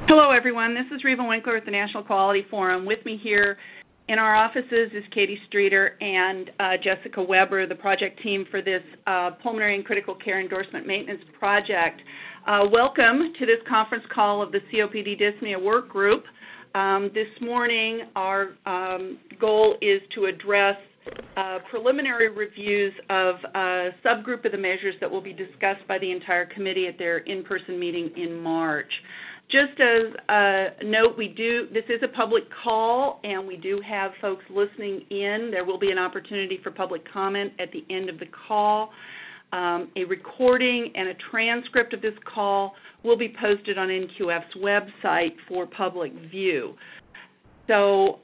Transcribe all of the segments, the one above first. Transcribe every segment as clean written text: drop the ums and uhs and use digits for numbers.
Hello, everyone. This is Reva Winkler with the National Quality Forum. With me here in our offices is Katie Streeter and Jessica Weber, the project team for this Pulmonary and Critical Care Endorsement Maintenance Project. Welcome to this conference call of the COPD Dyspnea Work Group. This morning, our goal is to address preliminary reviews of a subgroup of the measures that will be discussed by the entire committee at their in-person meeting in March. Just as a note, this is a public call, and we do have folks listening in. There will be an opportunity for public comment at the end of the call. A recording and a transcript of this call will be posted on NQF's website for public view. So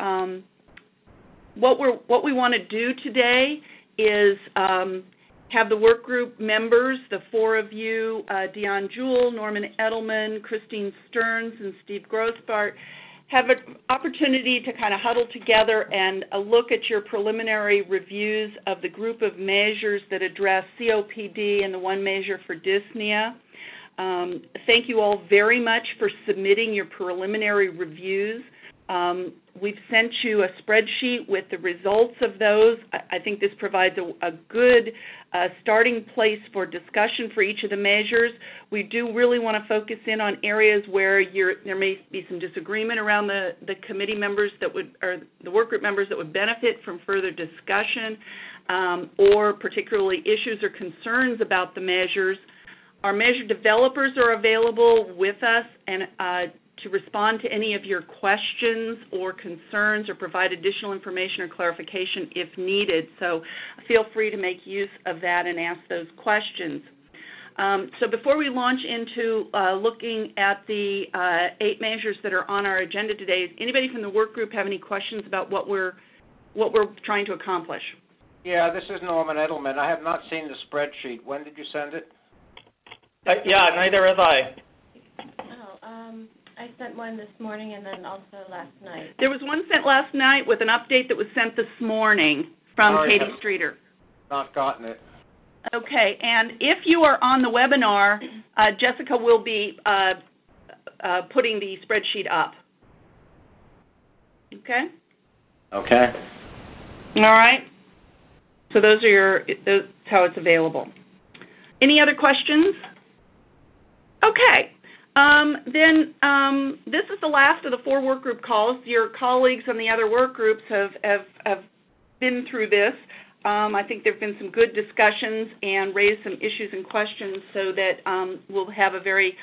what we want to do today is have the work group members, the four of you, Dion Jewell, Norman Edelman, Christine Stearns, and Steve Grossbart, have an opportunity to kind of huddle together and look at your preliminary reviews of the group of measures that address COPD and the one measure for dyspnea. Thank you all very much for submitting your preliminary reviews. We've sent you a spreadsheet with the results of those. I think this provides a good starting place for discussion for each of the measures. We do really want to focus in on areas where there may be some disagreement around the committee members or the work group members that would benefit from further discussion, or particularly issues or concerns about the measures. Our measure developers are available with us and to respond to any of your questions or concerns or provide additional information or clarification if needed. So feel free to make use of that and ask those questions. So before we launch into looking at the 8 measures that are on our agenda today, does anybody from the work group have any questions about what we're trying to accomplish? Yeah, this is Norman Edelman. I have not seen the spreadsheet. When did you send it? Yeah, neither have I. I sent one this morning and then also last night. There was one sent last night with an update that was sent this morning from Katie Streeter. Not gotten it. Okay, and if you are on the webinar, Jessica will be putting the spreadsheet up. Okay? Okay. All right. So that's how it's available. Any other questions? Okay. This is the last of the 4 work group calls. Your colleagues on the other work groups have been through this. I think there have been some good discussions and raised some issues and questions so that we'll have a very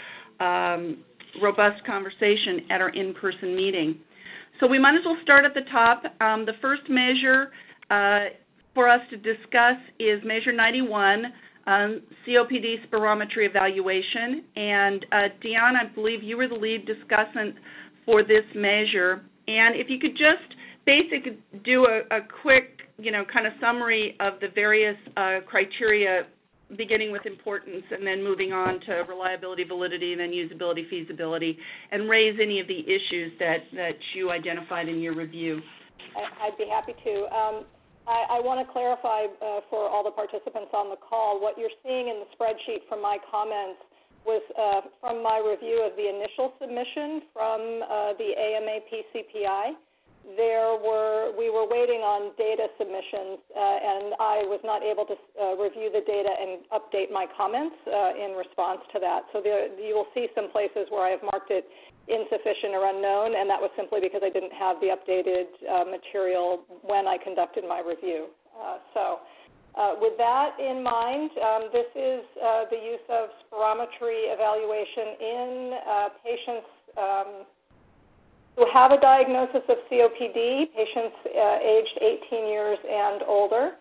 robust conversation at our in-person meeting. So we might as well start at the top. The first measure for us to discuss is Measure 91, COPD spirometry evaluation, and Dion, I believe you were the lead discussant for this measure. And if you could just basically do a quick, kind of summary of the various criteria, beginning with importance and then moving on to reliability, validity, and then usability, feasibility, and raise any of the issues that you identified in your review. I'd be happy to. I want to clarify for all the participants on the call, what you're seeing in the spreadsheet from my comments was from my review of the initial submission from the AMA PCPI. We were waiting on data submissions, and I was not able to review the data and update my comments in response to that. So you will see some places where I have marked it insufficient or unknown, and that was simply because I didn't have the updated material when I conducted my review. With that in mind, this is the use of spirometry evaluation in patients who have a diagnosis of COPD, patients aged 18 years and older.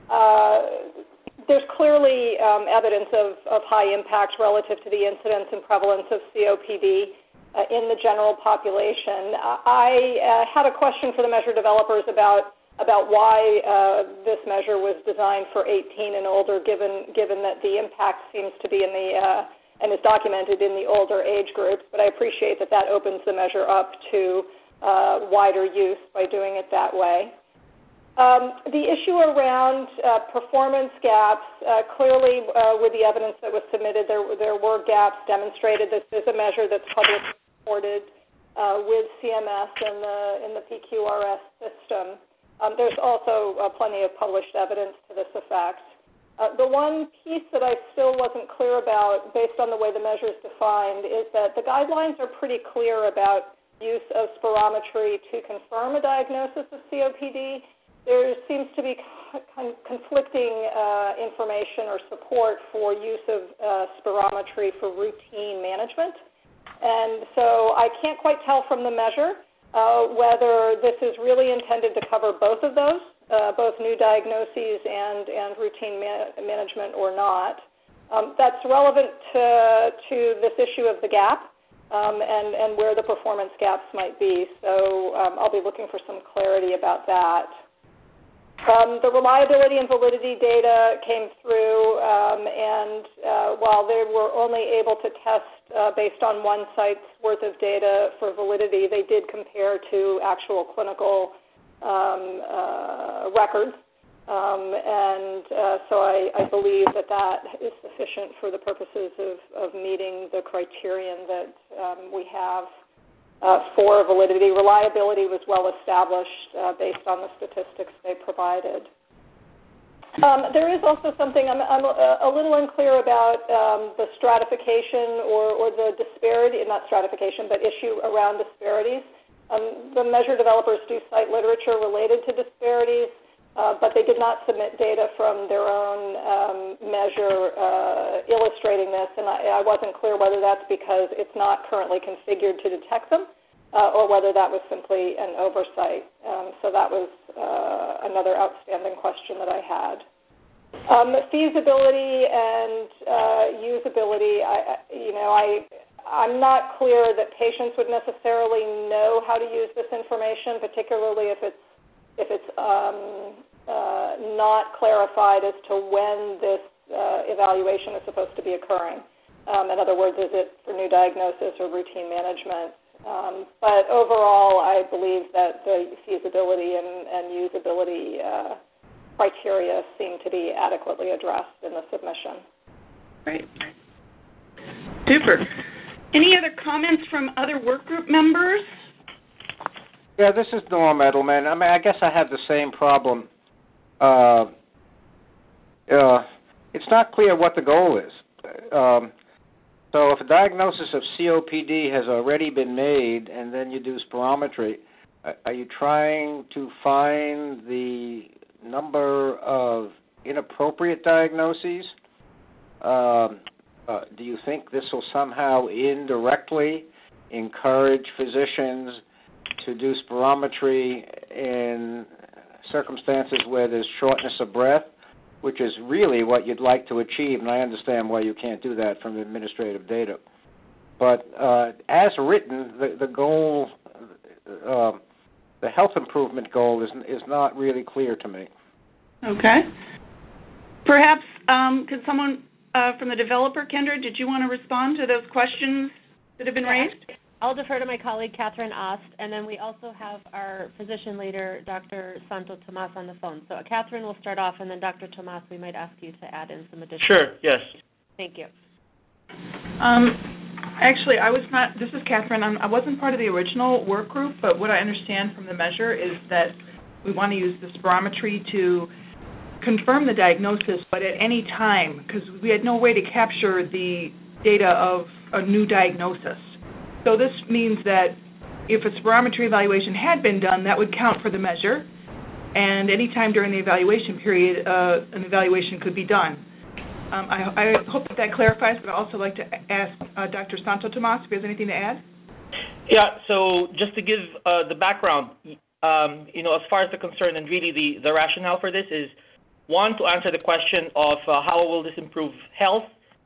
There's clearly evidence of high impact relative to the incidence and prevalence of COPD in the general population. I had a question for the measure developers about why this measure was designed for 18 and older, given that the impact seems to be in the and is documented in the older age groups. But I appreciate that opens the measure up to wider use by doing it that way. The issue around performance gaps, clearly with the evidence that was submitted, there were gaps demonstrated. This is a measure that's publicly supported EMS in the PQRS system. There's also plenty of published evidence to this effect. The one piece that I still wasn't clear about, based on the way the measure is defined, is that the guidelines are pretty clear about use of spirometry to confirm a diagnosis of COPD. There seems to be conflicting information or support for use of spirometry for routine management. And so I can't quite tell from the measure whether this is really intended to cover both of those, both new diagnoses and routine management or not. That's relevant to this issue of the gap and where the performance gaps might be. So I'll be looking for some clarity about that. The reliability and validity data came through, and while they were only able to test based on one site's worth of data for validity, they did compare to actual clinical records. So I believe that is sufficient for the purposes of meeting the criterion that we have for validity. Reliability was well established based on the statistics they provided. There is also something I'm a little unclear about the stratification or the disparity, not stratification, but issue around disparities. The measure developers do cite literature related to disparities, but they did not submit data from their own measure illustrating this, and I wasn't clear whether that's because it's not currently configured to detect them or whether that was simply an oversight. So that was another outstanding question that I had. Feasibility and usability, I'm not clear that patients would necessarily know how to use this information, particularly if it's not clarified as to when this evaluation is supposed to be occurring. In other words, is it for new diagnosis or routine management? But overall, I believe that the feasibility and usability criteria seem to be adequately addressed in the submission. Right. Super. Any other comments from other work group members? Yeah, this is Norm Edelman. I mean, I guess I have the same problem. It's not clear what the goal is. So if a diagnosis of COPD has already been made and then you do spirometry, are you trying to find the number of inappropriate diagnoses? Do you think this will somehow indirectly encourage physicians to do spirometry in circumstances where there's shortness of breath, which is really what you'd like to achieve, and I understand why you can't do that from administrative data. But as written, the goal, the health improvement goal is not really clear to me. Okay. Perhaps could someone from the developer, Kendra, did you want to respond to those questions that have been raised? I'll defer to my colleague, Catherine Ost, and then we also have our physician leader, Dr. Santo Tomas, on the phone. So Catherine will start off, and then Dr. Tomas, we might ask you to add in some additional. Sure, yes. Thank you. Actually, this is Catherine. I wasn't part of the original work group, but what I understand from the measure is that we want to use the spirometry to confirm the diagnosis, but at any time, because we had no way to capture the data of a new diagnosis. So this means that if a spirometry evaluation had been done, that would count for the measure, and any time during the evaluation period, an evaluation could be done. I hope that clarifies, but I'd also like to ask Dr. Santo Tomas if he has anything to add. Yeah, so just to give the background, as far as the concern and really the rationale for this is, one, to answer the question of how will this improve health.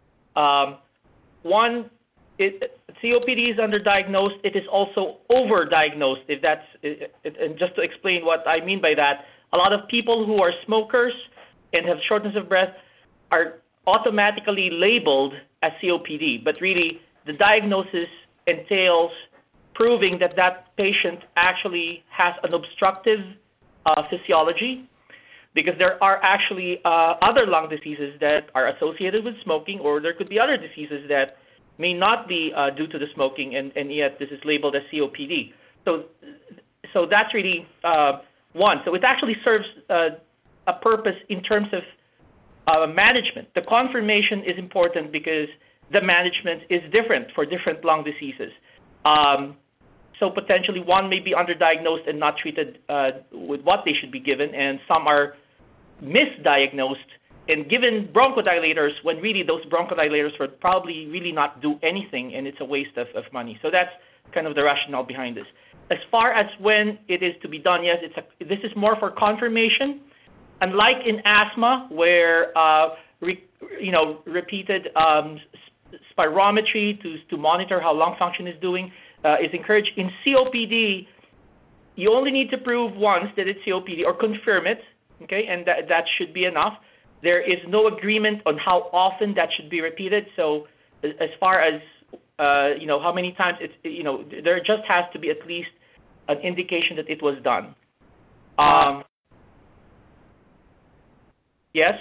COPD is underdiagnosed. It is also overdiagnosed, and just to explain what I mean by that, a lot of people who are smokers and have shortness of breath are automatically labeled as COPD, but really the diagnosis entails proving that that patient actually has an obstructive physiology, because there are actually other lung diseases that are associated with smoking, or there could be other diseases that may not be due to the smoking, and yet this is labeled as COPD. So that's really one. So it actually serves a purpose in terms of management. The confirmation is important because the management is different for different lung diseases. So potentially one may be underdiagnosed and not treated with what they should be given, and some are misdiagnosed and given bronchodilators when really those bronchodilators would probably really not do anything, and it's a waste of money. So that's kind of the rationale behind this. As far as when it is to be done, yes, this is more for confirmation. Unlike in asthma, where repeated spirometry to monitor how lung function is doing is encouraged. In COPD, you only need to prove once that it's COPD or confirm it, okay, and that should be enough. There is no agreement on how often that should be repeated. So as far as how many times there just has to be at least an indication that it was done. Yes?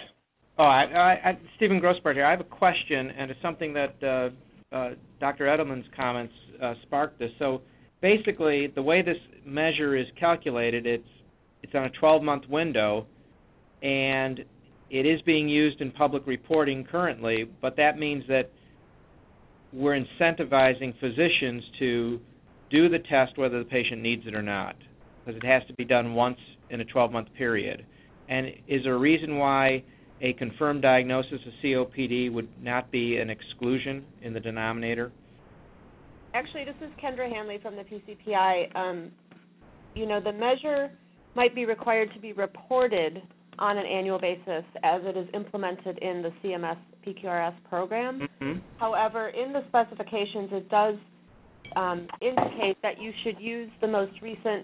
Stephen Grossbart here. I have a question, and it's something that Dr. Edelman's comments sparked this. So basically, the way this measure is calculated, it's on a 12-month window, and it is being used in public reporting currently, but that means that we're incentivizing physicians to do the test whether the patient needs it or not, because it has to be done once in a 12-month period. And is there a reason why a confirmed diagnosis of COPD would not be an exclusion in the denominator? Actually, this is Kendra Hanley from the PCPI. The measure might be required to be reported on an annual basis as it is implemented in the CMS PQRS program. Mm-hmm. However, in the specifications, it does indicate that you should use the most recent,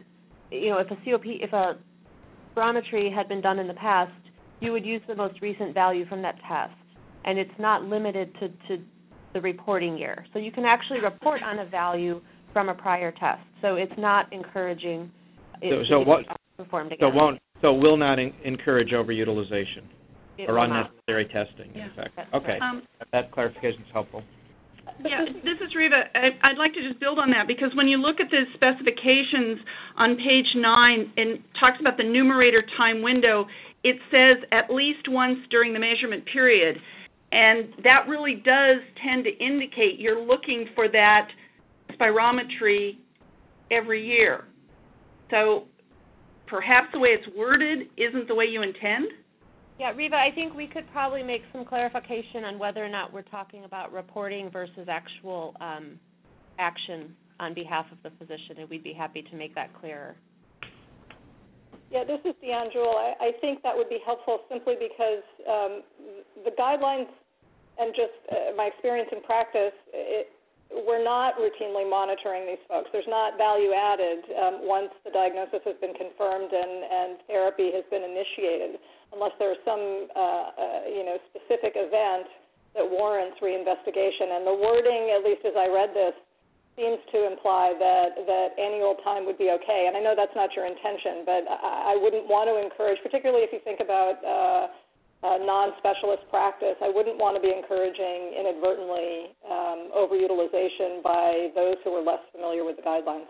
if a spirometry had been done in the past, you would use the most recent value from that test, and it's not limited to the reporting year. So you can actually report on a value from a prior test. So it's not encouraging it to be performed again. So will not encourage overutilization or unnecessary testing, in effect. Okay, that clarification is helpful. Yeah, this is Riva. I'd like to just build on that, because when you look at the specifications on page 9 and talks about the numerator time window, it says at least once during the measurement period. And that really does tend to indicate you're looking for that spirometry every year. So perhaps the way it's worded isn't the way you intend? Yeah, Riva, I think we could probably make some clarification on whether or not we're talking about reporting versus actual action on behalf of the physician, and we'd be happy to make that clearer. Yeah, this is Deanne Jewell. I think that would be helpful simply because the guidelines and just my experience in practice, we're not routinely monitoring these folks. There's not value added once the diagnosis has been confirmed and therapy has been initiated, unless there's some specific event that warrants reinvestigation. And the wording, at least as I read this, seems to imply that annual time would be okay. And I know that's not your intention, but I wouldn't want to encourage, particularly if you think about non-specialist practice, I wouldn't want to be encouraging inadvertently overutilization by those who are less familiar with the guidelines.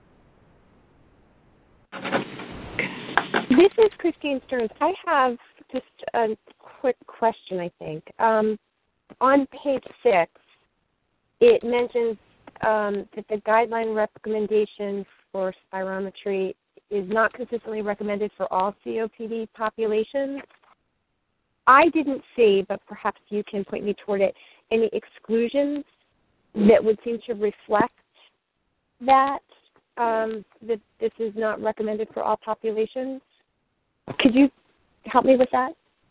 This is Christine Stearns. I have just a quick question, I think. On page 6, it mentions that the guideline recommendation for spirometry is not consistently recommended for all COPD populations. I didn't see, but perhaps you can point me toward it, any exclusions that would seem to reflect that this is not recommended for all populations. Could you help me with that?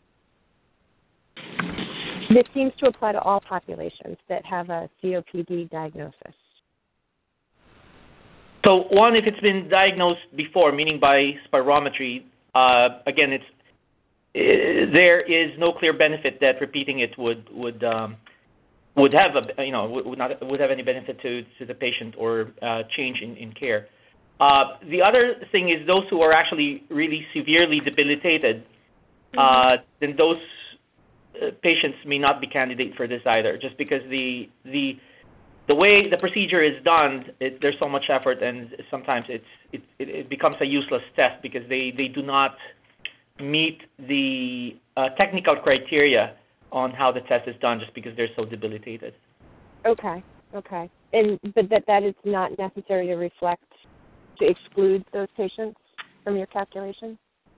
This seems to apply to all populations that have a COPD diagnosis. So one, if it's been diagnosed before, meaning by spirometry, again, there is no clear benefit that repeating it would have any benefit to the patient or change in care. The other thing is those who are actually really severely debilitated, then those patients may not be candidate for this either, just because the the way the procedure is done, there's so much effort, and sometimes it becomes a useless test because they do not meet the technical criteria on how the test is done just because they're so debilitated. Okay. But that is not necessary to exclude those patients from your calculation?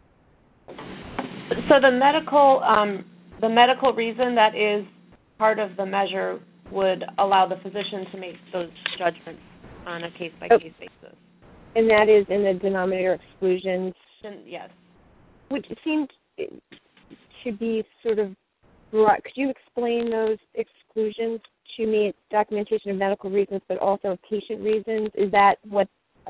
So the medical reason that is part of the measure would allow the physician to make those judgments on a case-by-case basis. And that is in the denominator exclusions? Yes. Which seemed to be sort of broad. Could you explain those exclusions to me? It's documentation of medical reasons, but also patient reasons. Is that what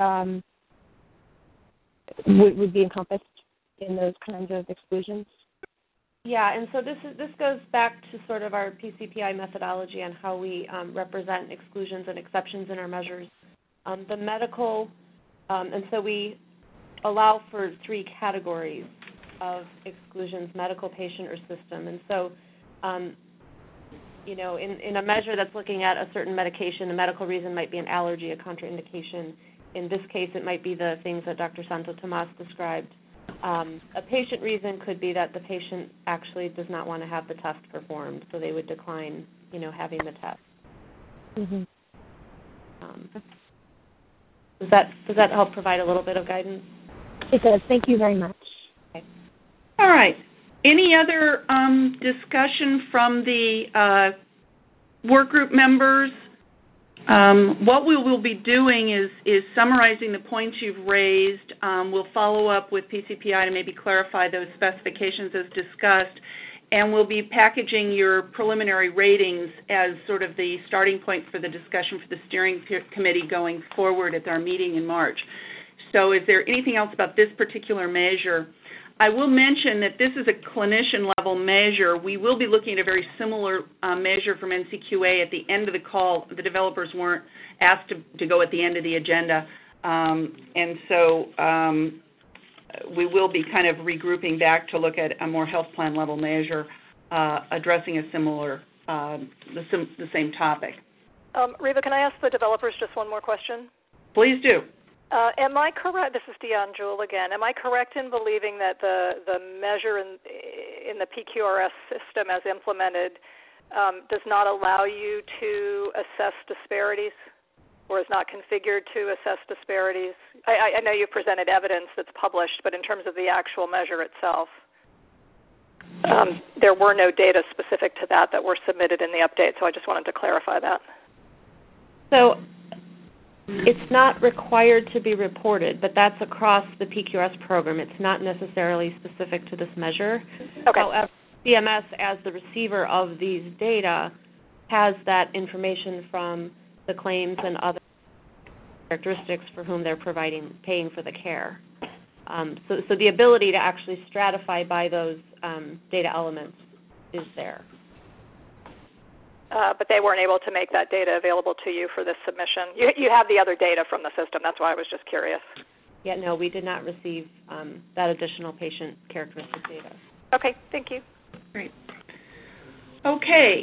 would be encompassed in those kinds of exclusions? Yeah, and so this goes back to sort of our PCPI methodology and how we represent exclusions and exceptions in our measures. The medical, and so we allow for 3 categories of exclusions: medical, patient, or system. And so, in a measure that's looking at a certain medication, a medical reason might be an allergy, a contraindication. In this case, it might be the things that Dr. Santo Tomas described. A patient reason could be that the patient actually does not want to have the test performed, so they would decline, having the test. Mm-hmm. Does that help provide a little bit of guidance? It does. Thank you very much. Okay. All right. Any other discussion from the work group members? What we will be doing is summarizing the points you've raised. We'll follow up with PCPI to maybe clarify those specifications as discussed, and we'll be packaging your preliminary ratings as sort of the starting point for the discussion for the steering committee going forward at our meeting in March. So is there anything else about this particular measure? I will mention that this is a clinician-level measure. We will be looking at a very similar measure from NCQA at the end of the call. The developers weren't asked to go at the end of the agenda, and so we will be kind of regrouping back to look at a more health plan-level measure addressing a similar, the same topic. Reva, can I ask the developers just one more question? Please do. Am I correct? This is Dion Jewell again. Am I correct in believing that the measure in the PQRS system as implemented does not allow you to assess disparities, or is not configured to assess disparities? I know you presented evidence that's published, but in terms of the actual measure itself, there were no data specific to that were submitted in the update. So I just wanted to clarify that. So it's not required to be reported, but that's across the PQRS program. It's not necessarily specific to this measure. Okay. However, CMS, as the receiver of these data, has that information from the claims and other characteristics for whom they're paying for the care. So the ability to actually stratify by those data elements is there. But they weren't able to make that data available to you for this submission. You have the other data from the system. That's why I was just curious. Yeah, no, we did not receive that additional patient characteristic data. Okay, thank you. Great. Okay.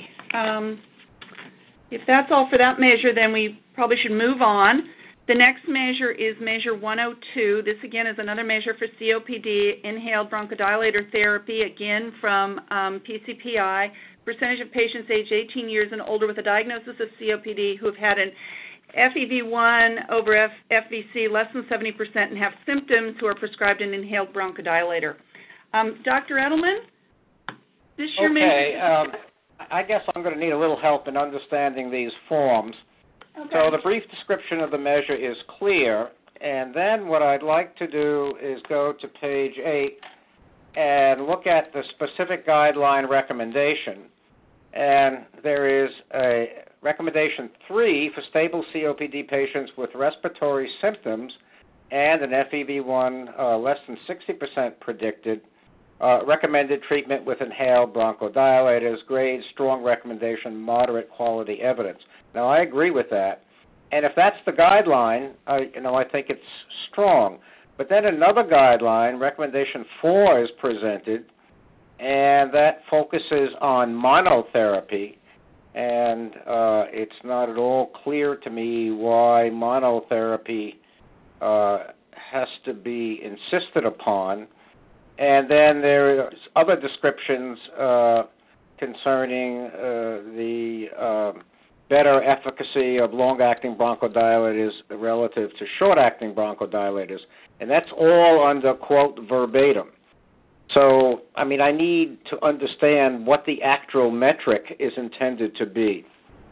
If that's all for that measure, then we probably should move on. The next measure is Measure 102. This, again, is another measure for COPD, inhaled bronchodilator therapy, again from PCPI. Percentage of patients aged 18 years and older with a diagnosis of COPD who have had an FEV1 over FVC less than 70% and have symptoms who are prescribed an inhaled bronchodilator. Dr. Edelman, this your measure? I guess I'm going to need a little help in understanding these forms. Okay. So the brief description of the measure is clear, and then what I'd like to do is go to page 8 and look at the specific guideline recommendation. And there is a recommendation 3 for stable COPD patients with respiratory symptoms and an FEV1 less than 60% predicted. Recommended treatment with inhaled bronchodilators, grade, strong recommendation, moderate quality evidence. Now, I agree with that. And if that's the guideline, I think it's strong. But then another guideline, recommendation 4, is presented, and that focuses on monotherapy. and it's not at all clear to me why monotherapy has to be insisted upon. And then there's other descriptions concerning the better efficacy of long-acting bronchodilators relative to short-acting bronchodilators, and that's all under, quote, verbatim. So, I mean, I need to understand what the actual metric is intended to be.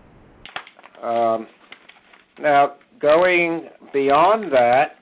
Now, going beyond that,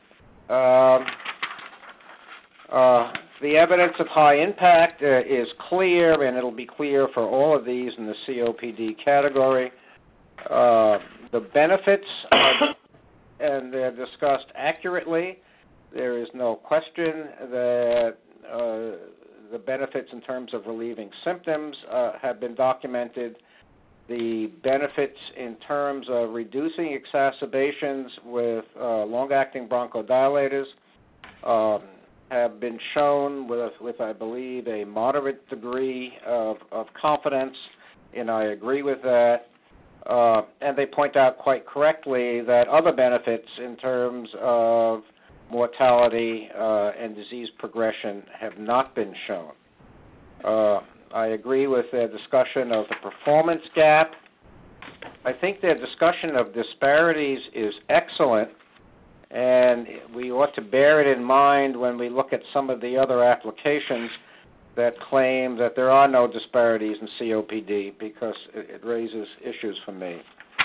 the evidence of high impact is clear, and it'll be clear for all of these in the COPD category. The benefits, and they're discussed accurately. There is no question that the benefits in terms of relieving symptoms have been documented. The benefits in terms of reducing exacerbations with long-acting bronchodilators have been shown with, I believe, a moderate degree of confidence, and I agree with that. And they point out quite correctly that other benefits in terms of mortality and disease progression have not been shown. I agree with their discussion of the performance gap. I think their discussion of disparities is excellent, and we ought to bear it in mind when we look at some of the other applications that claim that there are no disparities in COPD, because it raises issues for me.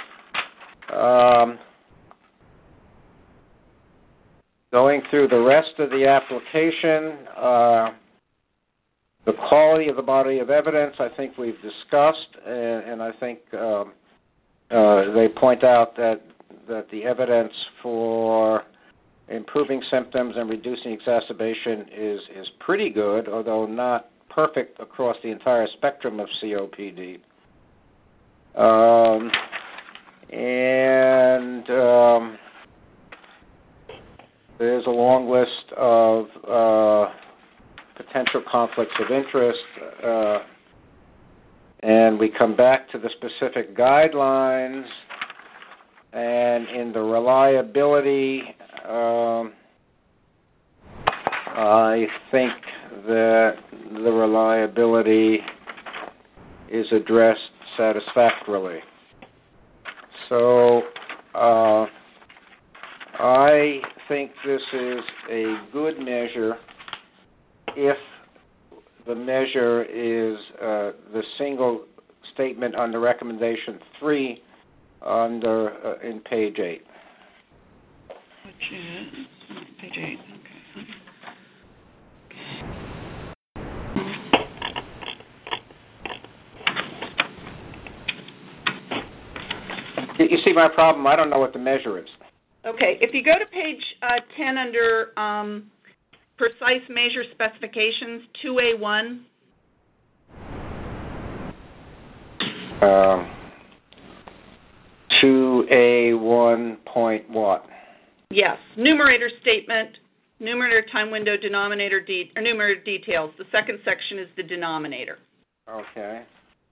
Going through the rest of the application, the quality of the body of evidence, I think we've discussed, and I think they point out that the evidence for improving symptoms and reducing exacerbation is pretty good, although not perfect across the entire spectrum of COPD. There's a long list of potential conflicts of interest, and we come back to the specific guidelines, and in the reliability, I think that the reliability is addressed satisfactorily. So I think this is a good measure if the measure is the single statement under recommendation 3 in page 8. Which is page 8. You see my problem? I don't know what the measure is. Okay, if you go to page 10 under precise measure specifications, 2A1. 2A1 point what? Yes, numerator statement, numerator time window, denominator numerator details. The second section is the denominator. Okay.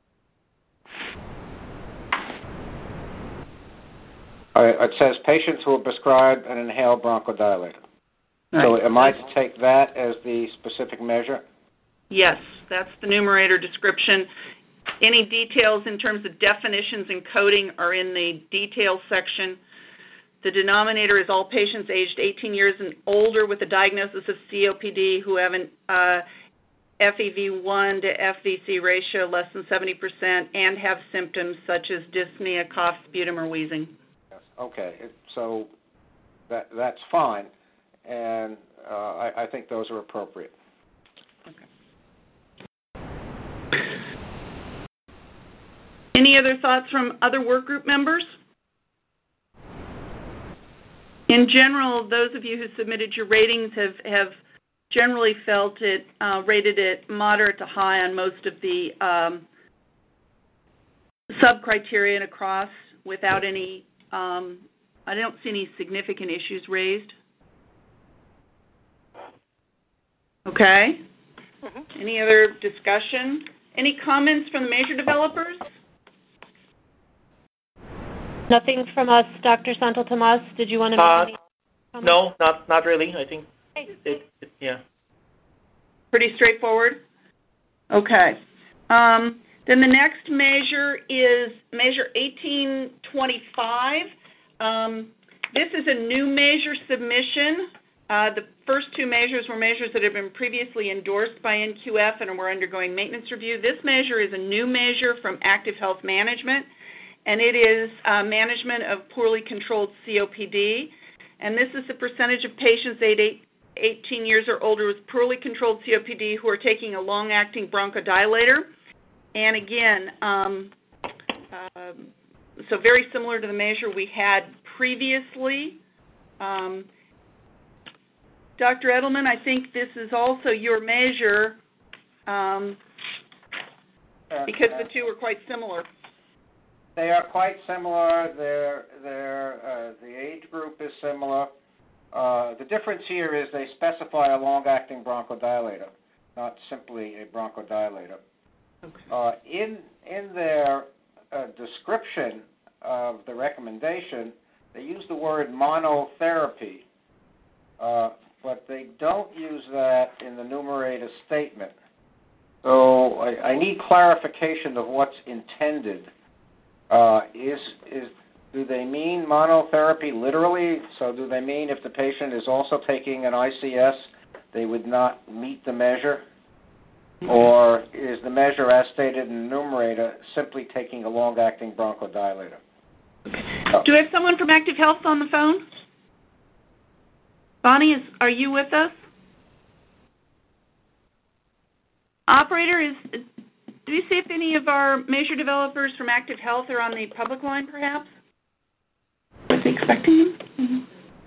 It says patients who are prescribed an inhaled bronchodilator. Right. So am I to take that as the specific measure? Yes, that's the numerator description. Any details in terms of definitions and coding are in the details section. The denominator is all patients aged 18 years and older with a diagnosis of COPD who have an FEV1 to FVC ratio less than 70% and have symptoms such as dyspnea, cough, sputum, or wheezing. Yes. Okay, so that's fine, and I think those are appropriate. Okay. Any other thoughts from other work group members? In general, those of you who submitted your ratings have generally felt it, rated it moderate to high on most of the sub-criteria across without any, I don't see any significant issues raised. Okay. Mm-hmm. Any other discussion? Any comments from the measure developers? Nothing from us, Dr. Santo Tomas. Did you want to make any comments? No, not really. I think yeah. Pretty straightforward? Okay. Then the next measure is measure 1825. This is a new measure submission. The first two measures were measures that have been previously endorsed by NQF and were undergoing maintenance review. This measure is a new measure from Active Health Management, and it is management of poorly controlled COPD. And this is the percentage of patients 18 years or older with poorly controlled COPD who are taking a long-acting bronchodilator. And again, so very similar to the measure we had previously. Dr. Edelman, I think this is also your measure because the two are quite similar. They are quite similar. The age group is similar. The difference here is they specify a long-acting bronchodilator, not simply a bronchodilator. Okay. In their description of the recommendation, they use the word monotherapy, but they don't use that in the numerator statement. So I need clarification of what's intended. Do they mean monotherapy literally? So do they mean if the patient is also taking an ICS, they would not meet the measure? Or is the measure, as stated in the numerator, simply taking a long-acting bronchodilator? Do we have someone from Active Health on the phone? Bonnie, are you with us? Operator, do we see if any of our measure developers from Active Health are on the public line, perhaps? Was he expecting them? Mm-hmm.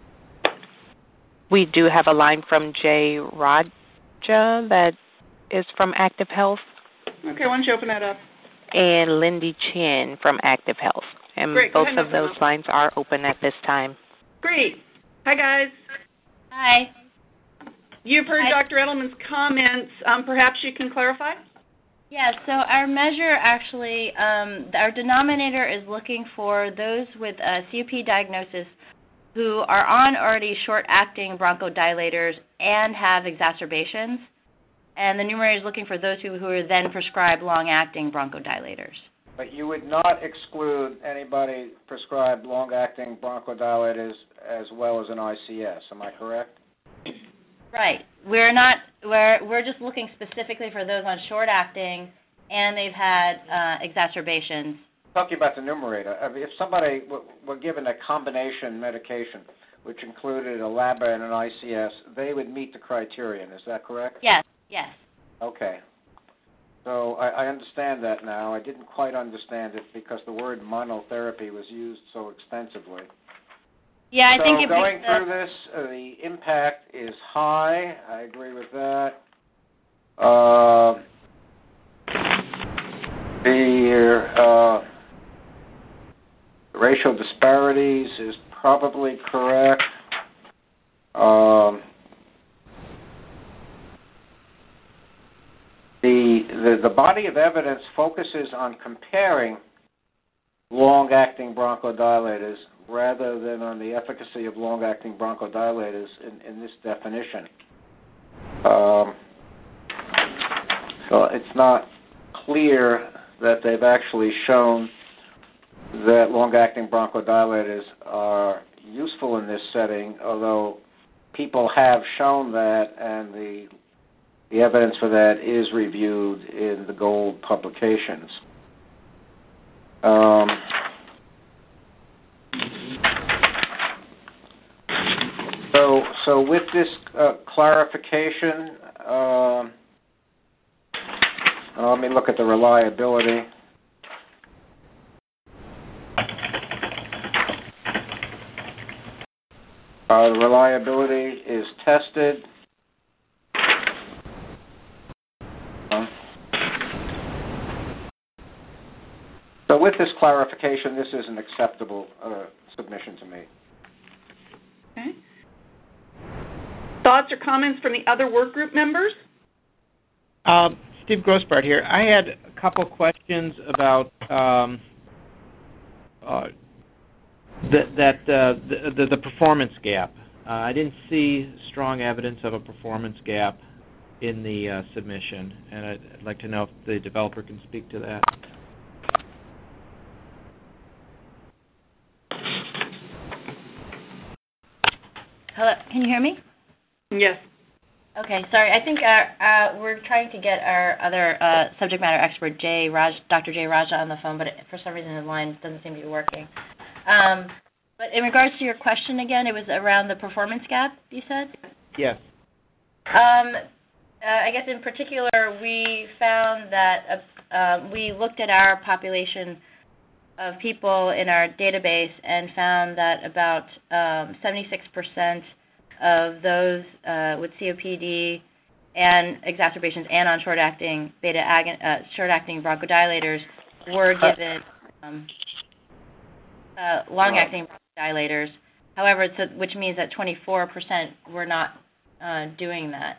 We do have a line from Jay Raja that is from Active Health. Okay, why don't you open that up? And Lindy Chin from Active Health. And Great. both of those lines are open at this time. Great. Hi, guys. Hi. You've heard Dr. Edelman's comments. Perhaps you can clarify? Yeah, so our measure actually, our denominator is looking for those with a COPD diagnosis who are on already short-acting bronchodilators and have exacerbations. And the numerator is looking for those who are then prescribed long-acting bronchodilators. But you would not exclude anybody prescribed long-acting bronchodilators as well as an ICS, am I correct? Right. We're just looking specifically for those on short-acting and they've had exacerbations. Talking about the numerator, if somebody were given a combination medication, which included a LABA and an ICS, they would meet the criterion, is that correct? Yes. Okay. So I understand that now. I didn't quite understand it because the word monotherapy was used so extensively. Yeah, I think going through this, the impact is high. I agree with that. The racial disparities is probably correct. The body of evidence focuses on comparing long-acting bronchodilators rather than on the efficacy of long-acting bronchodilators in this definition. So it's not clear that they've actually shown that long-acting bronchodilators are useful in this setting, although people have shown that, and the evidence for that is reviewed in the GOLD publications. So with this clarification, let me look at the reliability. The reliability is tested. So with this clarification, this is an acceptable submission to me. Okay. Thoughts or comments from the other work group members? Steve Grossbart here. I had a couple questions about the performance gap. I didn't see strong evidence of a performance gap in the submission, and I'd like to know if the developer can speak to that. Hello, can you hear me? Yes. Okay, sorry. I think we're trying to get our other subject matter expert, Dr. Jay Raja, on the phone, but for some reason his line doesn't seem to be working. But in regards to your question again, it was around the performance gap, you said? Yes. I guess in particular, we found that we looked at our population of people in our database and found that about 76% of those with COPD and exacerbations and on short-acting short-acting bronchodilators were given long-acting bronchodilators. However, which means that 24% were not doing that.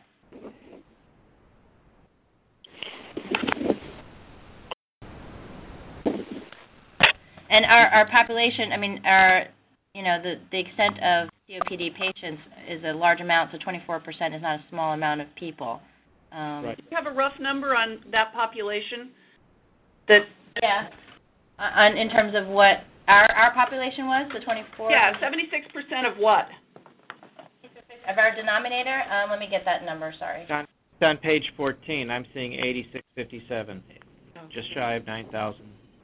And our population, I mean, the extent of COPD patients is a large amount, so 24% is not a small amount of people. Right. Do you have a rough number on that population? Yeah. In terms of what our population was, the 24? Yeah, 76% of what? Of our denominator? Let me get that number, sorry. It's on page 14. I'm seeing 8657, just shy of 9,000.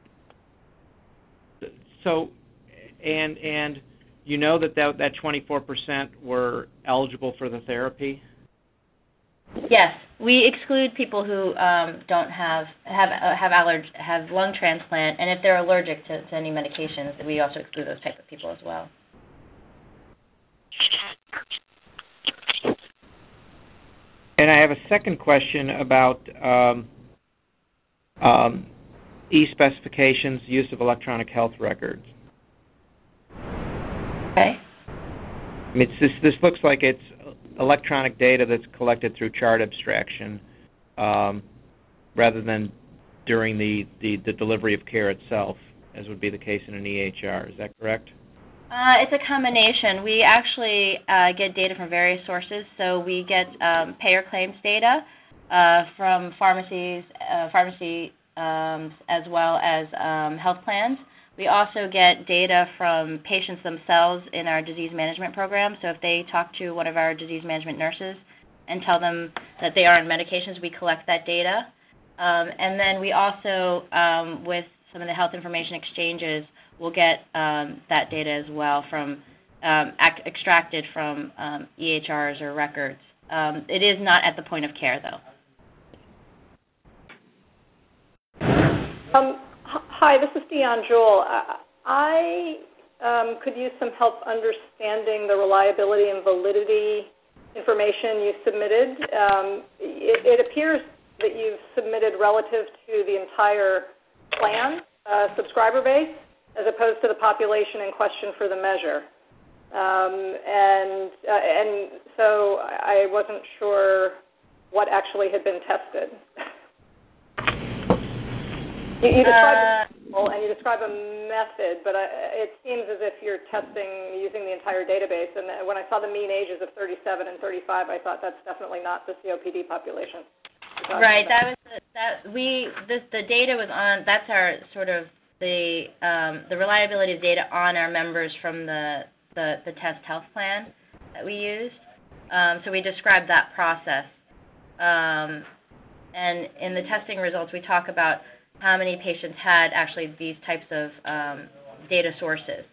So, and you know that 24% were eligible for the therapy? Yes, we exclude people who don't have lung transplant, and if they're allergic to any medications, we also exclude those type of people as well. And I have a second question about e-specifications, use of electronic health records. Okay. I mean, this looks like it's electronic data that's collected through chart abstraction rather than during the delivery of care itself, as would be the case in an EHR. Is that correct? It's a combination. We actually get data from various sources. So we get payer claims data from pharmacies, as well as health plans. We also get data from patients themselves in our disease management program. So if they talk to one of our disease management nurses and tell them that they are on medications, we collect that data. And then we also, with some of the health information exchanges, we'll get that data as well from extracted from EHRs or records. It is not at the point of care, though. Hi, this is Dion Jewell. I could use some help understanding the reliability and validity information you submitted. It appears that you've submitted relative to the entire plan subscriber base, as opposed to the population in question for the measure. And so I wasn't sure what actually had been tested. You describe and you describe a method, but it seems as if you're testing using the entire database. And when I saw the mean ages of 37 and 35, I thought that's definitely not the COPD population. Right. The data was on. That's our sort of the reliability of data on our members from the test health plan that we used. So we described that process. And in the testing results, we talk about how many patients had actually these types of data sources.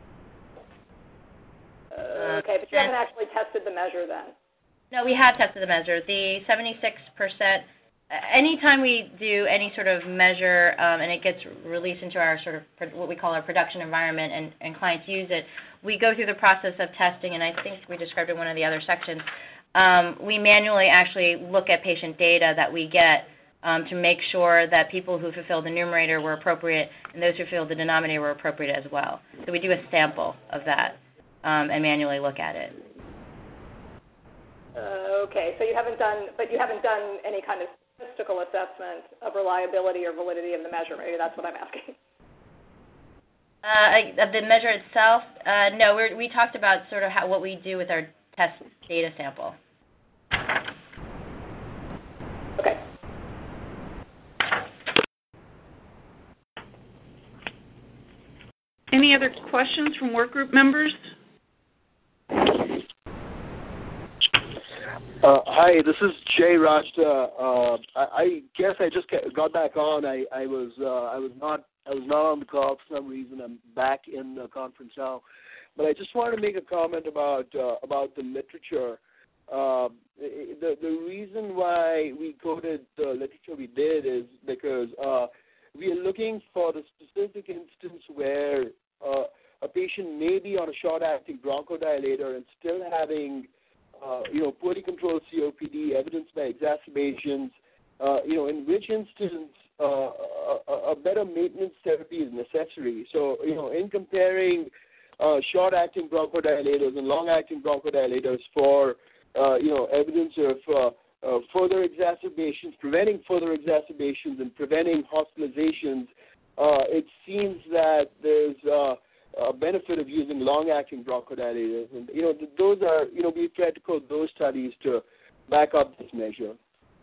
Okay, but you haven't actually tested the measure then? No, we have tested the measure. The 76%, anytime we do any sort of measure and it gets released into our sort of what we call our production environment and clients use it, we go through the process of testing, and I think we described in one of the other sections. We manually actually look at patient data that we get to make sure that people who fulfilled the numerator were appropriate and those who fulfilled the denominator were appropriate as well. So we do a sample of that and manually look at it. Okay, so you haven't done any kind of statistical assessment of reliability or validity of the measure. Maybe that's what I'm asking. Of the measure itself, no. We talked about sort of what we do with our test data sample. Okay. Any other questions from work group members? Hi, this is Jay Rajda. I guess I just got back on. I was not on the call for some reason. I'm back in the conference now, but I just wanted to make a comment about the literature. The reason why we quoted the literature we did is because we are looking for the specific instance where a patient may be on a short-acting bronchodilator and still having poorly controlled COPD evidenced by exacerbations, in which instance a better maintenance therapy is necessary. So, in comparing short-acting bronchodilators and long-acting bronchodilators for, evidence of further exacerbations, preventing further exacerbations and preventing hospitalizations, it seems that there's a benefit of using long-acting bronchodilators. And, those are, we've tried to quote those studies to back up this measure.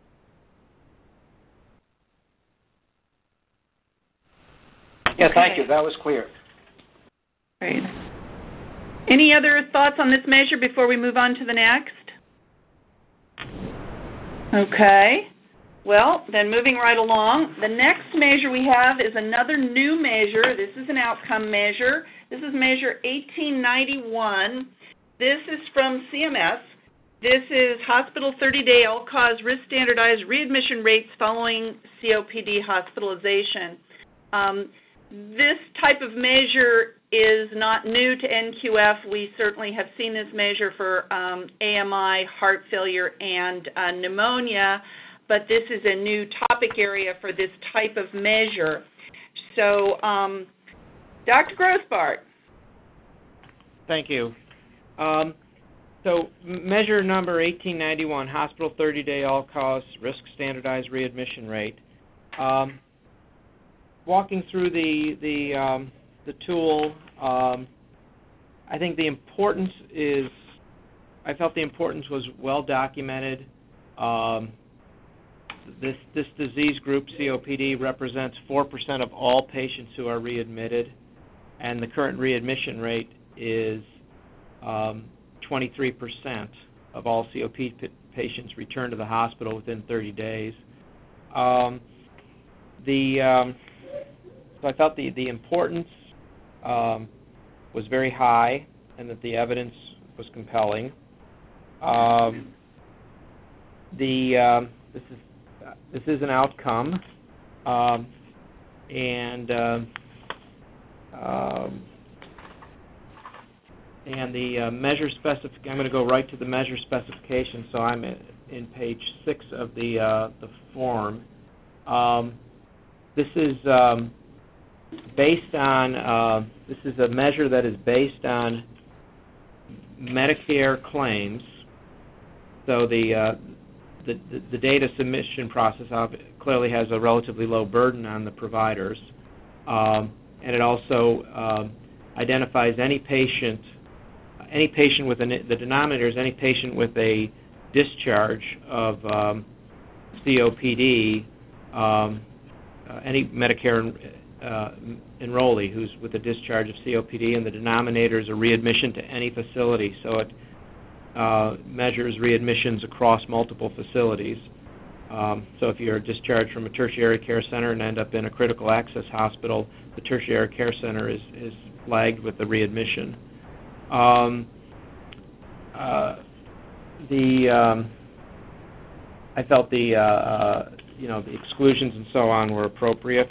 Yeah, thank you. That was clear. Great. Any other thoughts on this measure before we move on to the next? Okay. Well, then moving right along, the next measure we have is another new measure. This is an outcome measure. This is measure 1891. This is from CMS. This is hospital 30-day all-cause risk standardized readmission rates following COPD hospitalization. This type of measure is not new to NQF. We certainly have seen this measure for AMI, heart failure, and pneumonia, but this is a new topic area for this type of measure. So, Dr. Grossbart. Thank you. So, measure number 1891, hospital 30-day all-cause risk standardized readmission rate. Walking through the tool, I think the importance is, I felt the importance was well documented. This disease group, COPD, represents 4% of all patients who are readmitted, and the current readmission rate is 23% of all COPD patients return to the hospital within 30 days. So I felt the importance was very high and that the evidence was compelling. This is an outcome, and the measure I'm going to go right to the measure specification. So I'm in page 6 of the form. This is based on. This is a measure that is based on Medicare claims. So the data submission process clearly has a relatively low burden on the providers, and it also identifies any patient with the denominator is any patient with a discharge of COPD, any Medicare enrollee who's with a discharge of COPD, and the denominator is a readmission to any facility. So it measures readmissions across multiple facilities. So if you're discharged from a tertiary care center and end up in a critical access hospital, the tertiary care center is flagged with the readmission. I felt the exclusions and so on were appropriate.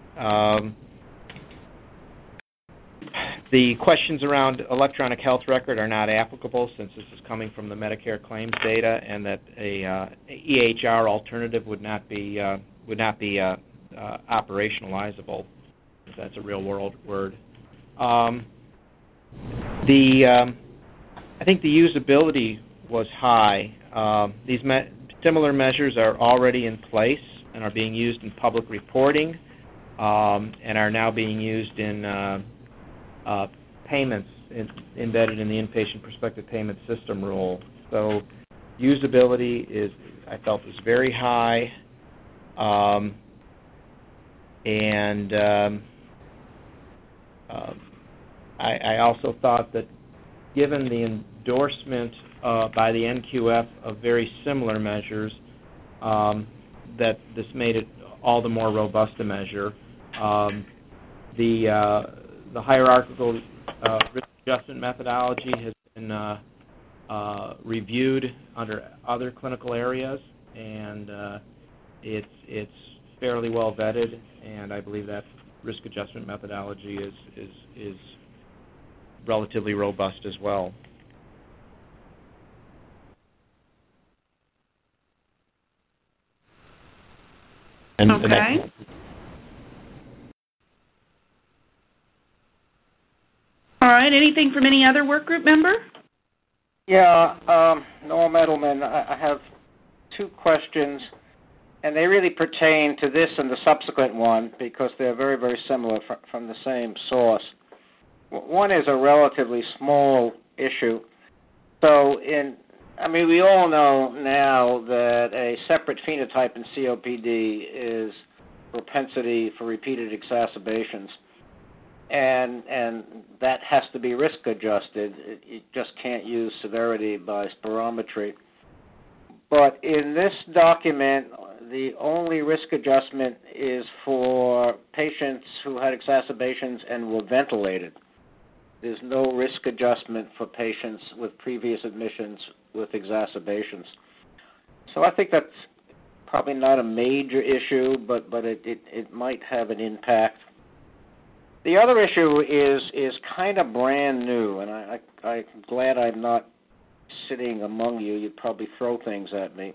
The questions around electronic health record are not applicable since this is coming from the Medicare claims data, and that a EHR alternative would not be operationalizable, if that's a real world word. I think the usability was high. These similar measures are already in place and are being used in public reporting, and are now being used in payments embedded in the inpatient prospective payment system rule. So usability I felt was very high, I also thought that given the endorsement by the NQF of very similar measures, that this made it all the more robust a measure. The hierarchical risk adjustment methodology has been reviewed under other clinical areas, and it's fairly well vetted, and I believe that risk adjustment methodology is relatively robust as well. Okay. All right. Anything from any other work group member? Yeah, Noel Medelman, I have two questions, and they really pertain to this and the subsequent one because they're very, very similar from the same source. One is a relatively small issue. So we all know now that a separate phenotype in COPD is propensity for repeated exacerbations. And that has to be risk adjusted. You just can't use severity by spirometry. But in this document, the only risk adjustment is for patients who had exacerbations and were ventilated. There's no risk adjustment for patients with previous admissions with exacerbations. So I think that's probably not a major issue, but it might have an impact. The other issue is kind of brand new, and I'm glad I'm not sitting among you. You'd probably throw things at me.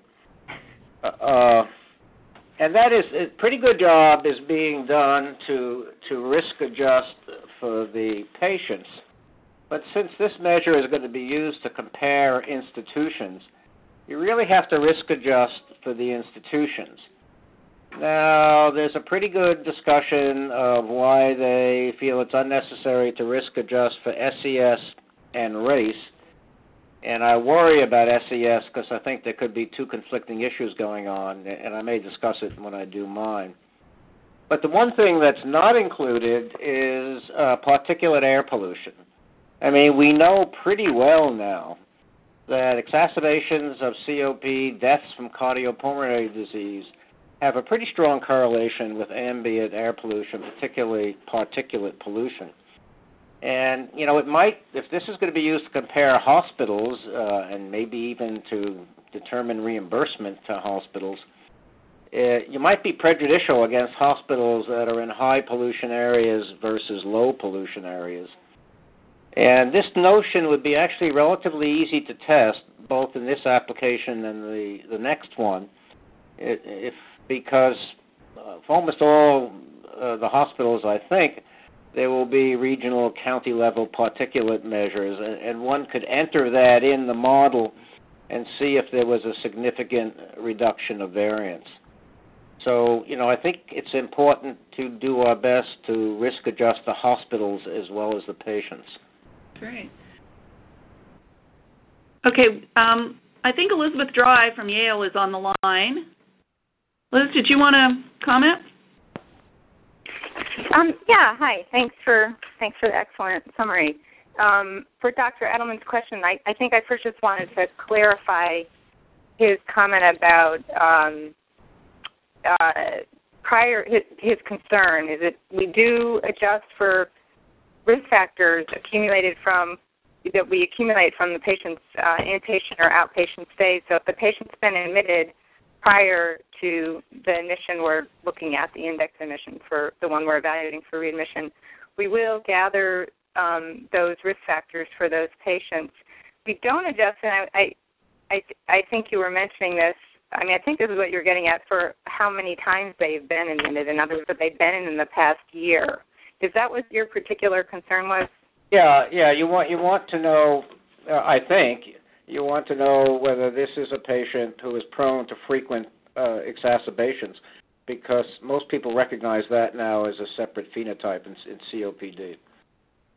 And that is a pretty good job is being done to risk adjust for the patients. But since this measure is going to be used to compare institutions, you really have to risk adjust for the institutions. Now, there's a pretty good discussion of why they feel it's unnecessary to risk adjust for SES and race. And I worry about SES because I think there could be two conflicting issues going on, and I may discuss it when I do mine. But the one thing that's not included is particulate air pollution. I mean, we know pretty well now that exacerbations of COPD, deaths from cardiopulmonary disease, have a pretty strong correlation with ambient air pollution, particularly particulate pollution. And, it might, if this is going to be used to compare hospitals and maybe even to determine reimbursement to hospitals, you might be prejudicial against hospitals that are in high pollution areas versus low pollution areas. And this notion would be actually relatively easy to test, both in this application and the next one, because for almost all the hospitals, I think, there will be regional county-level particulate measures, and one could enter that in the model and see if there was a significant reduction of variance. So, I think it's important to do our best to risk adjust the hospitals as well as the patients. Great. Okay, I think Elizabeth Dry from Yale is on the line. Liz, did you want to comment? Yeah, hi. Thanks for the excellent summary. For Dr. Edelman's question, I think I first just wanted to clarify his comment about his concern is that we do adjust for risk factors that we accumulate from the patient's inpatient or outpatient stay. So if the patient's been admitted prior to the admission we're looking at, the index admission for the one we're evaluating for readmission, we will gather those risk factors for those patients. We don't adjust, and I think you were mentioning this. I mean, I think this is what you're getting at for how many times they've been admitted. In other words, that they've been in the past year. Is that what your particular concern was? Yeah. You want to know. I think you want to know whether this is a patient who is prone to frequent exacerbations, because most people recognize that now as a separate phenotype in COPD.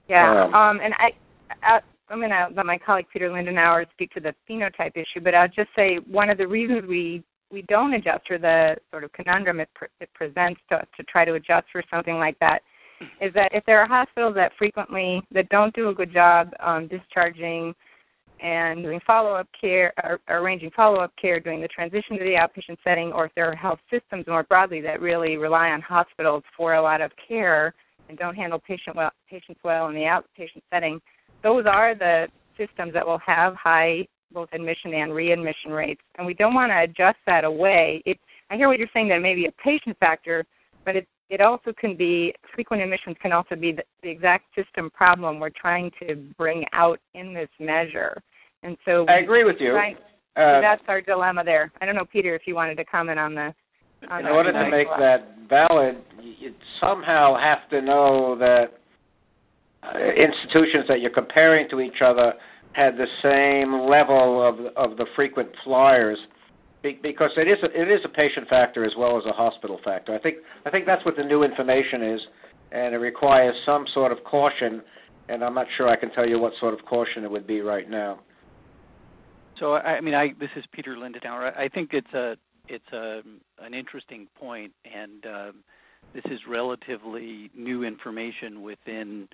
Yeah, and I'm going to let my colleague Peter Lindenauer speak to the phenotype issue, but I'll just say one of the reasons we don't adjust, or the sort of conundrum it presents to try to adjust for something like that, is that if there are hospitals that don't do a good job discharging and doing follow-up care, or arranging follow-up care, doing the transition to the outpatient setting, or if there are health systems more broadly that really rely on hospitals for a lot of care and don't handle patients well in the outpatient setting, those are the systems that will have high both admission and readmission rates, and we don't want to adjust that away. I hear what you're saying, that it may be a patient factor, but it also can be, frequent admissions can also be the exact system problem we're trying to bring out in this measure. And so I agree with you. That's our dilemma there. I don't know, Peter, if you wanted to comment on the. In order to make that valid, you somehow have to know that institutions that you're comparing to each other had the same level of the frequent flyers, because it is a patient factor as well as a hospital factor. I think that's what the new information is, and it requires some sort of caution, and I'm not sure I can tell you what sort of caution it would be right now. So this is Peter Lindenauer. I think it's an interesting point, and this is relatively new information within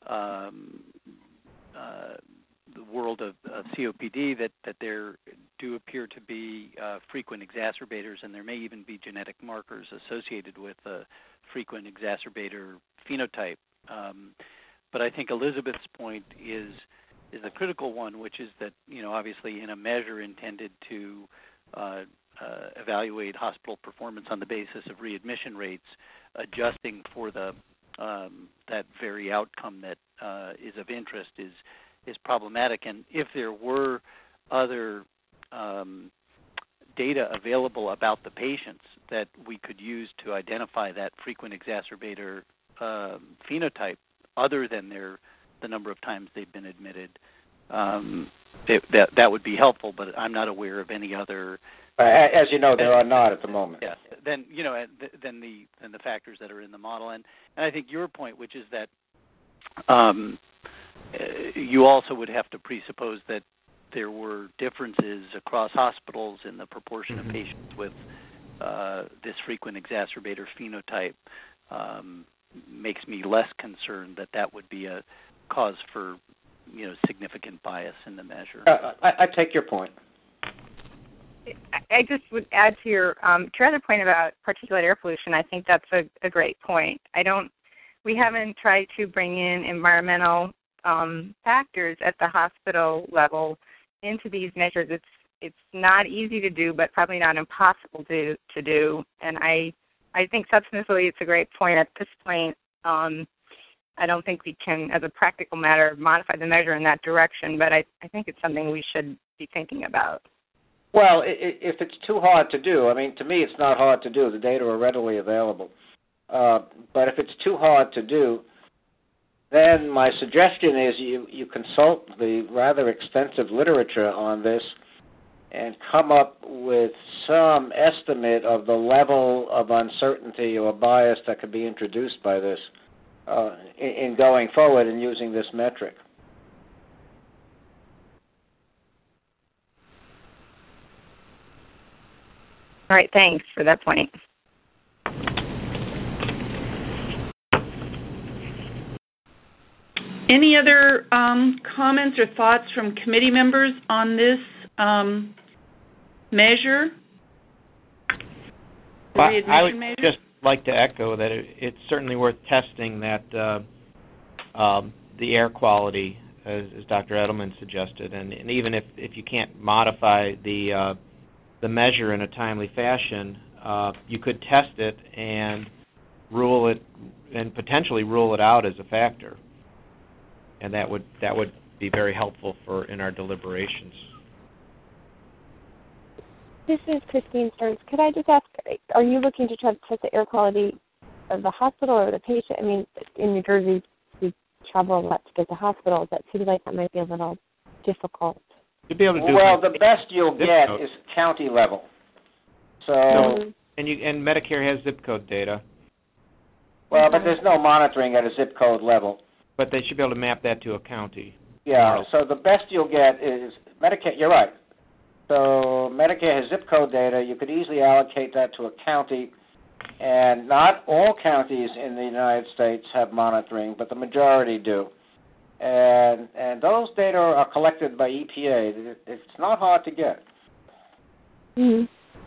the world of COPD, that there do appear to be frequent exacerbators, and there may even be genetic markers associated with a frequent exacerbator phenotype. But I think Elizabeth's point is a critical one, which is that, obviously in a measure intended to evaluate hospital performance on the basis of readmission rates, adjusting for that very outcome that is of interest is problematic. And if there were other data available about the patients that we could use to identify that frequent exacerbator phenotype, other than the number of times they've been admitted, that would be helpful. But I'm not aware of any other. As you know, there are not at the moment. Yes. Then than the factors that are in the model, and I think your point, which is that you also would have to presuppose that there were differences across hospitals in the proportion of patients with this frequent exacerbator phenotype, makes me less concerned that would be a cause for significant bias in the measure. I take your point. I just would add to your other point about particulate air pollution. I think that's a great point. We haven't tried to bring in environmental factors at the hospital level into these measures. It's not easy to do, but probably not impossible to do. And I think substantively it's a great point. At this point, I don't think we can, as a practical matter, modify the measure in that direction, but I think it's something we should be thinking about. Well, if it's too hard to do, to me it's not hard to do. The data are readily available. But if it's too hard to do, then my suggestion is you consult the rather extensive literature on this and come up with some estimate of the level of uncertainty or bias that could be introduced by this in going forward and using this metric. All right, thanks for that point. Any other comments or thoughts from committee members on this measure? I would just like to echo that it's certainly worth testing that the air quality, as Dr. Edelman suggested, and even if you can't modify the measure in a timely fashion, you could test it and potentially rule it out as a factor, and that would be very helpful in our deliberations. This is Christine Stearns. Could I just ask, are you looking to try to test the air quality of the hospital or the patient? In New Jersey, we travel a lot to get to hospitals. That seems like that might be a little difficult. To be able to do the best you'll get is county level. So and Medicare has zip code data. Well, but there's no monitoring at a zip code level. But they should be able to map that to a county. Yeah, so the best you'll get is Medicare. You're right. So Medicare has zip code data. You could easily allocate that to a county, and not all counties in the United States have monitoring, but the majority do. And those data are collected by EPA. It's not hard to get. Mm-hmm.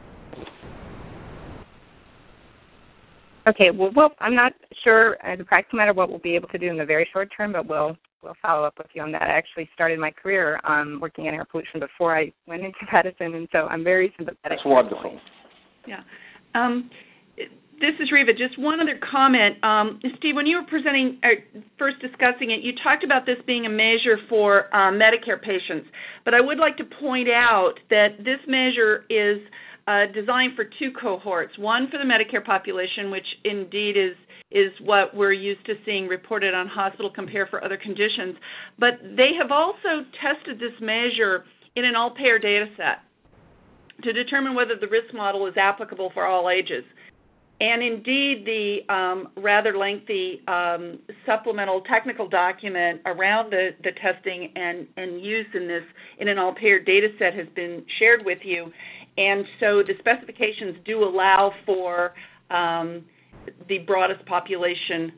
Okay, well, I'm not sure as a practical matter what we'll be able to do in the very short term, but we'll follow up with you on that. I actually started my career working in air pollution before I went into medicine, and so I'm very sympathetic. That's wonderful. Yeah. This is Reva. Just one other comment. Steve, when you were presenting, first discussing it, you talked about this being a measure for Medicare patients, but I would like to point out that this measure is designed for two cohorts, one for the Medicare population, which indeed is what we're used to seeing reported on Hospital Compare for other conditions, but they have also tested this measure in an all-payer data set to determine whether the risk model is applicable for all ages. And indeed, the rather lengthy supplemental technical document around the testing and use in an all-payer data set has been shared with you. And so the specifications do allow for the broadest population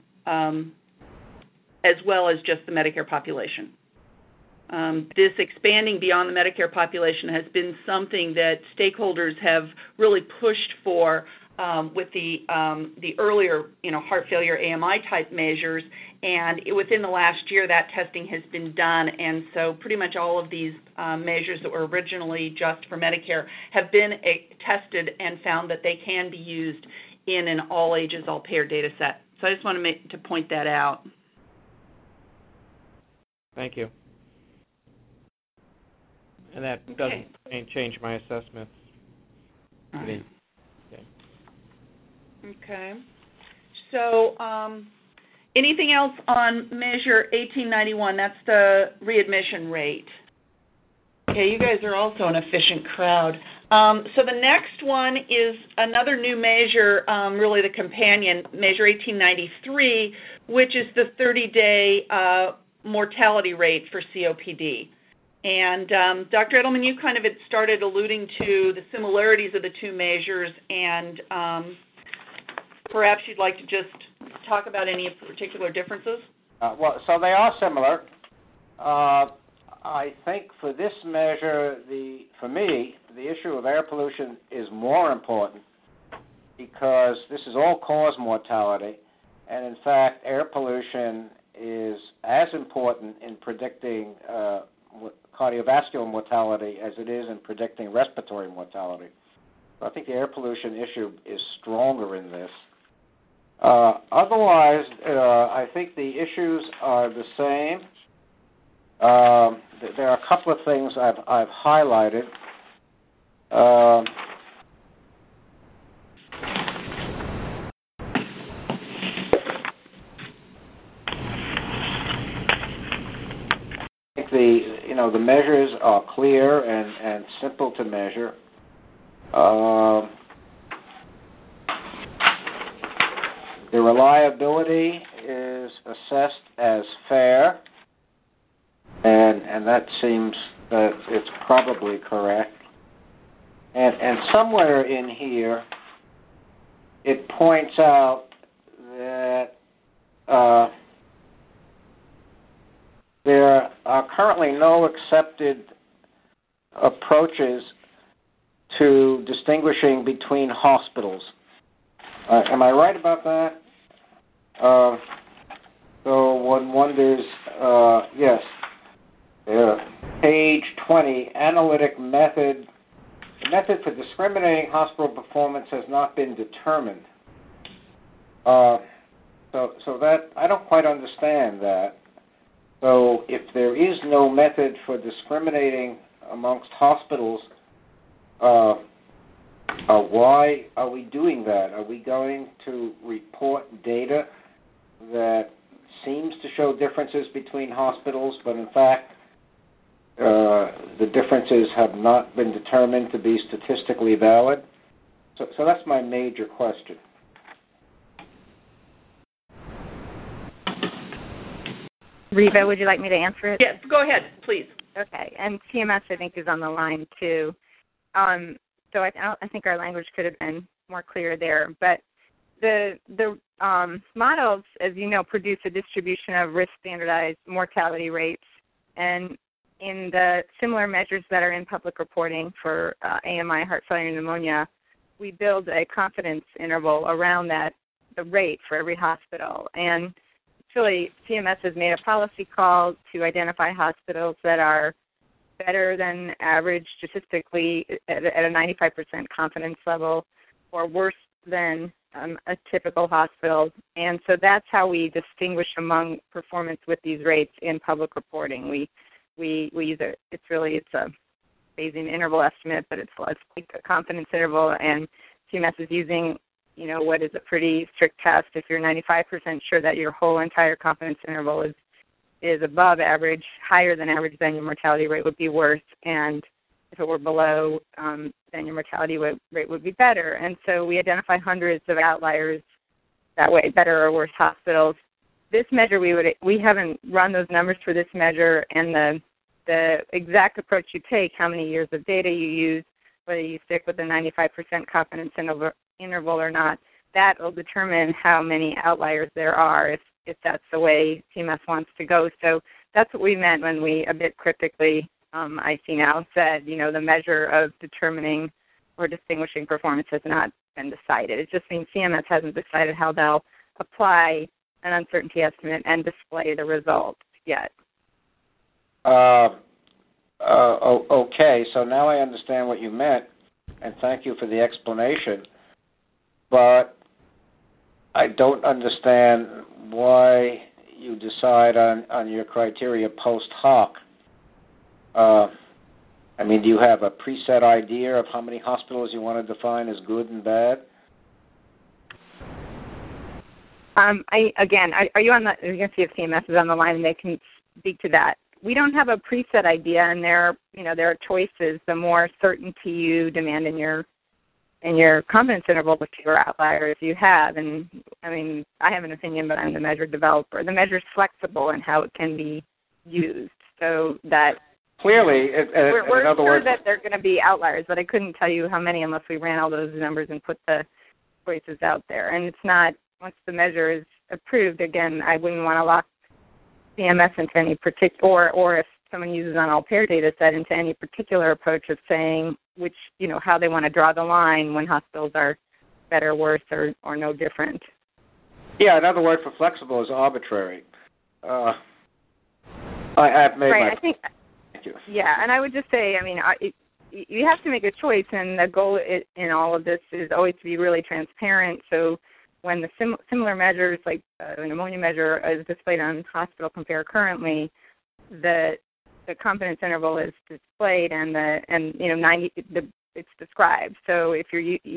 as well as just the Medicare population. This expanding beyond the Medicare population has been something that stakeholders have really pushed for with the earlier, heart failure AMI type measures, and within the last year that testing has been done, and so pretty much all of these measures that were originally just for Medicare have been tested and found that they can be used in an all ages, all payer data set. So I just want to point that out. Thank you. And that doesn't change my assessment. All right. Okay. So anything else on Measure 1891? That's the readmission rate. Okay, you guys are also an efficient crowd. So the next one is another new measure, really the companion, Measure 1893, which is the 30-day mortality rate for COPD. And Dr. Edelman, you kind of had started alluding to the similarities of the two measures, and perhaps you'd like to just talk about any particular differences? So they are similar. I think for this measure, for me, the issue of air pollution is more important because this is all-cause mortality, and in fact, air pollution is as important in predicting cardiovascular mortality as it is in predicting respiratory mortality. So I think the air pollution issue is stronger in this. Otherwise, I think the issues are the same. There are a couple of things I've highlighted. I think the measures are clear and simple to measure. The reliability is assessed as fair, and that seems that it's probably correct. And somewhere in here, it points out that there are currently no accepted approaches to distinguishing between hospitals. Am I right about that? So one wonders, yes, page 20, analytic method. The method for discriminating hospital performance has not been determined. So that, I don't quite understand that. So if there is no method for discriminating amongst hospitals, why are we doing that? Are we going to report data that seems to show differences between hospitals, but in fact the differences have not been determined to be statistically valid? So that's my major question. Reva, would you like me to answer it? Yes, go ahead, please. Okay, and CMS, I think, is on the line, too. So I think our language could have been more clear there. But the models, as you know, produce a distribution of risk-standardized mortality rates. And in the similar measures that are in public reporting for AMI, heart failure, and pneumonia, we build a confidence interval around that, the rate for every hospital. And actually, CMS has made a policy call to identify hospitals that are better than average statistically at a 95% confidence level, or worse than a typical hospital. And so that's how we distinguish among performance with these rates in public reporting. We use it's a Bayesian interval estimate, but it's like a confidence interval, and CMS is using, what is a pretty strict test. If you're 95% sure that your whole entire confidence interval is above average, higher than average, then your mortality rate would be worse, and if it were below, then your mortality rate would be better. And so we identify hundreds of outliers that way, better or worse hospitals. This measure, we haven't run those numbers for this measure, and the exact approach you take, how many years of data you use, whether you stick with the 95% confidence interval or not, that will determine how many outliers there are if that's the way CMS wants to go. So that's what we meant when we, a bit cryptically, I see now, said, the measure of determining or distinguishing performance has not been decided. It just means CMS hasn't decided how they'll apply an uncertainty estimate and display the results yet. Okay, so now I understand what you meant, and thank you for the explanation. But I don't understand why you decide on your criteria post hoc. Do you have a preset idea of how many hospitals you want to define as good and bad? Are you on the? You're going to see if CMS is on the line, and they can speak to that. We don't have a preset idea, and there are choices. The more certainty you demand in your confidence interval, the fewer outliers you have. And I have an opinion, but I'm the measure developer. The measure is flexible in how it can be used, so that clearly, we're sure that there are going to be outliers, but I couldn't tell you how many unless we ran all those numbers and put the choices out there. And it's not, once the measure is approved, again, I wouldn't want to lock CMS into any particular, or if someone uses an all-payer data set, into any particular approach of saying which, how they want to draw the line when hospitals are better, worse, or no different. Yeah, another word for flexible is arbitrary. I've made right, my... I think, Thank you. Yeah, and I would just say, you have to make a choice, and the goal in all of this is always to be really transparent. So when the similar measures, like the pneumonia measure, is displayed on Hospital Compare currently, the confidence interval is displayed, and it's described. So if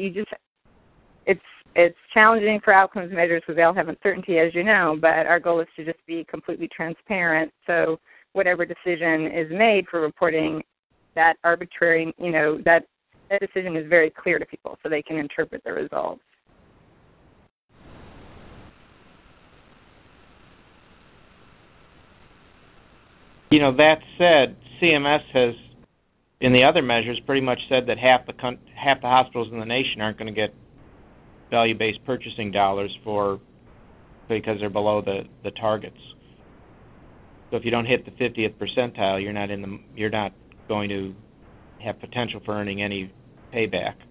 it's challenging for outcomes measures because they all have uncertainty, as you know. But our goal is to just be completely transparent. So whatever decision is made for reporting, that arbitrary, that decision is very clear to people, so they can interpret the results. That said, CMS has, in the other measures, pretty much said that half the hospitals in the nation aren't going to get value-based purchasing dollars because they're below the targets. So if you don't hit the 50th percentile, you're not going to have potential for earning any payback.